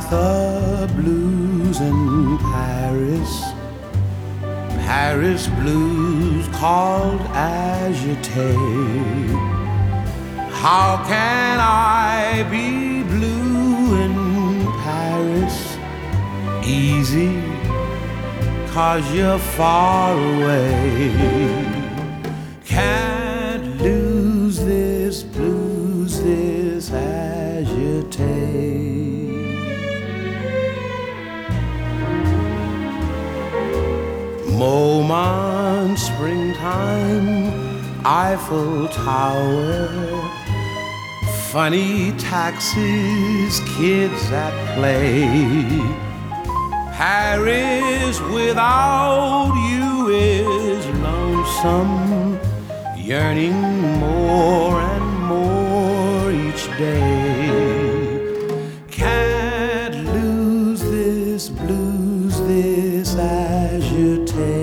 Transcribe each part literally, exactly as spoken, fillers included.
the blues in Paris, Paris blues called agité. How can I be blue in Paris? Easy, 'cause you're far away. Can't lose this blues, this agité. Moment, springtime, Eiffel Tower, funny taxis, kids at play. Paris without you is lonesome, yearning more and more each day. Can't lose this blues, this agité.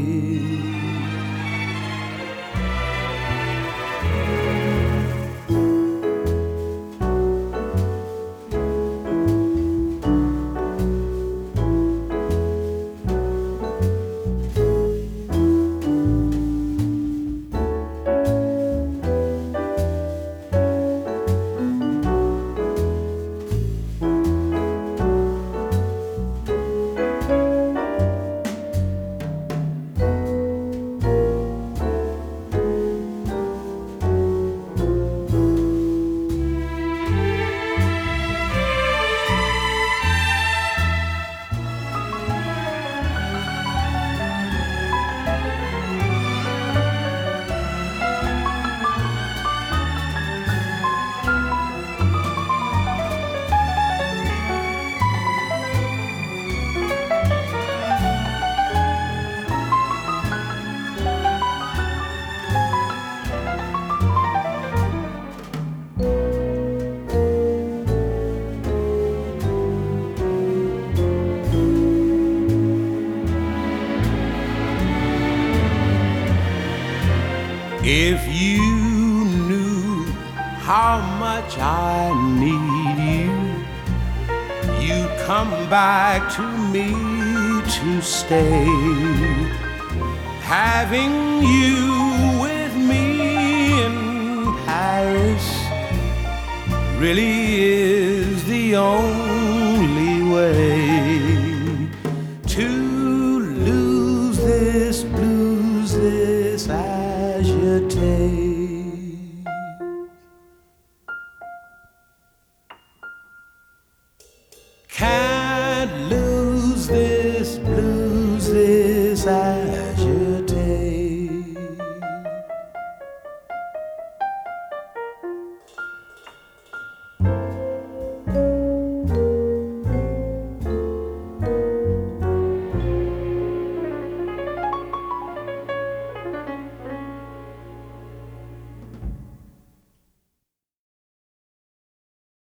If you knew how much I need you, you'd come back to me to stay. Having you with me in Paris really is the only